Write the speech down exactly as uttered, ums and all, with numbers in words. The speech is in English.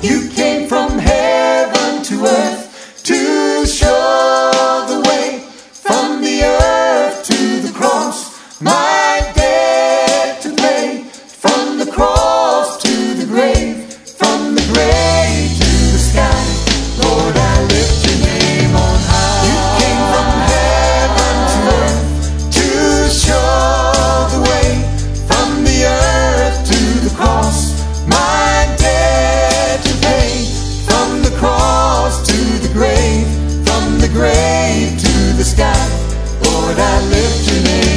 You came from heaven to earth to show the way, from the earth to the cross, my debt to pay, from the cross to the grave, from the grave to the sky. Lord, I lift your name on high. You came from heaven to earth to show the way, from the earth to the cross, my debt to pay, from the cross to the grave, from the grave to the sky. Lord, I lift your name.